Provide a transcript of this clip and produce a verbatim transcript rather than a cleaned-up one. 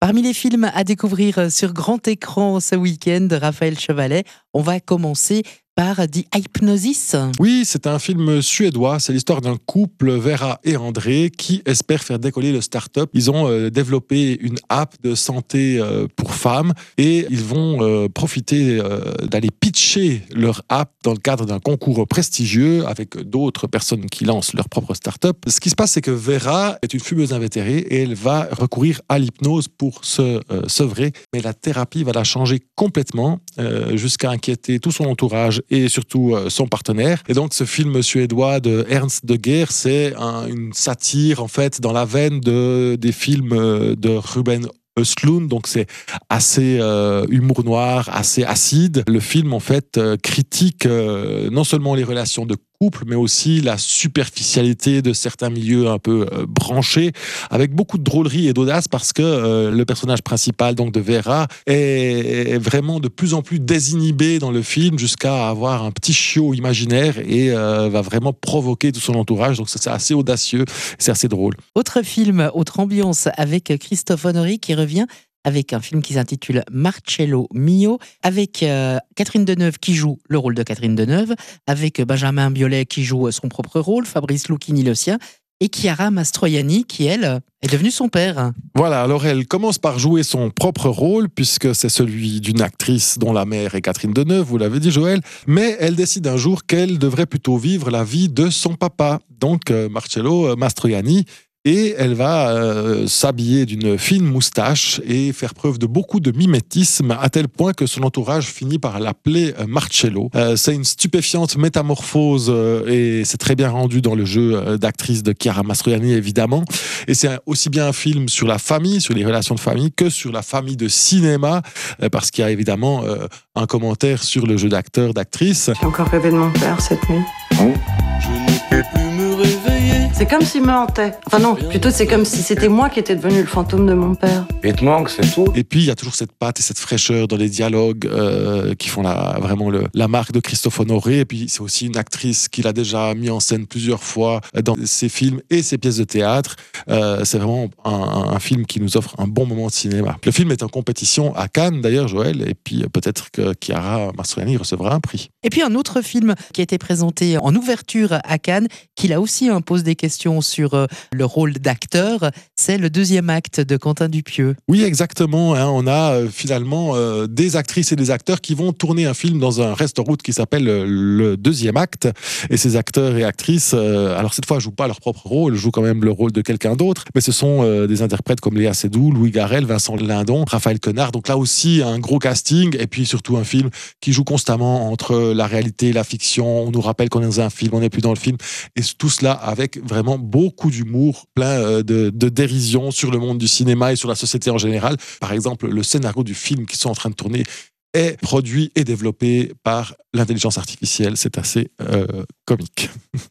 Parmi les films à découvrir sur grand écran ce week-end, Raphaël Chevalet, on va commencer par The Hypnosis. Oui, c'est un film suédois. C'est l'histoire d'un couple, Vera et André, qui espèrent faire décoller le start-up. Ils ont euh, développé une app de santé euh, pour femmes et ils vont euh, profiter euh, d'aller pitcher leur app dans le cadre d'un concours prestigieux avec d'autres personnes qui lancent leur propre start-up. Ce qui se passe, c'est que Vera est une fumeuse invétérée et elle va recourir à l'hypnose pour se euh, sevrer. Mais la thérapie va la changer complètement euh, jusqu'à inquiéter tout son entourage et surtout euh, son partenaire. Et donc ce film suédois de Ernst de Geer, c'est un, une satire en fait dans la veine de, des films euh, de Ruben Östlund, donc c'est assez euh, humour noir, assez acide. Le film en fait euh, critique euh, non seulement les relations de couple, mais aussi la superficialité de certains milieux un peu euh, branchés, avec beaucoup de drôlerie et d'audace, parce que euh, le personnage principal donc de Vera est, est vraiment de plus en plus désinhibé dans le film, jusqu'à avoir un petit chiot imaginaire et euh, va vraiment provoquer tout son entourage. Donc c'est assez audacieux, c'est assez drôle. Autre film, autre ambiance avec Christophe Honoré qui revient avec un film qui s'intitule Marcello Mio, avec euh, Catherine Deneuve qui joue le rôle de Catherine Deneuve, avec Benjamin Biolay qui joue son propre rôle, Fabrice Lucchini le sien, et Chiara Mastroianni qui, elle, est devenue son père. Voilà, alors elle commence par jouer son propre rôle, puisque c'est celui d'une actrice dont la mère est Catherine Deneuve, vous l'avez dit Joël, mais elle décide un jour qu'elle devrait plutôt vivre la vie de son papa, donc euh, Marcello Mastroianni. Et elle va euh, s'habiller d'une fine moustache et faire preuve de beaucoup de mimétisme, à tel point que son entourage finit par l'appeler euh, Marcello. Euh, c'est une stupéfiante métamorphose euh, et c'est très bien rendu dans le jeu euh, d'actrice de Chiara Mastroianni, évidemment. Et c'est aussi bien un film sur la famille, sur les relations de famille, que sur la famille de cinéma, euh, parce qu'il y a évidemment euh, un commentaire sur le jeu d'acteur, d'actrice. J'ai encore rêvé de mon père cette nuit. Oh. Je ne peux plus me réveiller. C'est comme s'il me hantait. Enfin non, plutôt c'est comme si c'était moi qui étais devenu le fantôme de mon père. Il te manque, c'est tout. Et puis il y a toujours cette patte et cette fraîcheur dans les dialogues euh, qui font la, vraiment le, la marque de Christophe Honoré. Et puis c'est aussi une actrice qu'il a déjà mis en scène plusieurs fois dans ses films et ses pièces de théâtre. Euh, c'est vraiment un, un film qui nous offre un bon moment de cinéma. Le film est en compétition à Cannes d'ailleurs, Joël, et puis peut-être que Chiara Mastroianni recevra un prix. Et puis un autre film qui a été présenté en ouverture à Cannes, qui là aussi pose des questions sur euh, le rôle d'acteur, c'est le deuxième acte de Quentin Dupieux. Oui, exactement. Hein, on a euh, finalement euh, des actrices et des acteurs qui vont tourner un film dans un restaurant qui s'appelle euh, le deuxième acte. Et ces acteurs et actrices, euh, alors cette fois, ne jouent pas leur propre rôle, jouent quand même le rôle de quelqu'un d'autre, mais ce sont euh, des interprètes comme Léa Seydoux, Louis Garrel, Vincent Lindon, Raphaël Quenard. Donc là aussi, un gros casting, et puis surtout un film qui joue constamment entre la réalité et la fiction. On nous rappelle qu'on est dans un film, on n'est plus dans le film, et tout cela avec vraiment beaucoup d'humour, plein de, de dérision sur le monde du cinéma et sur la société en général. Par exemple, le scénario du film qu'ils sont en train de tourner est produit et développé par l'intelligence artificielle. C'est assez euh, comique.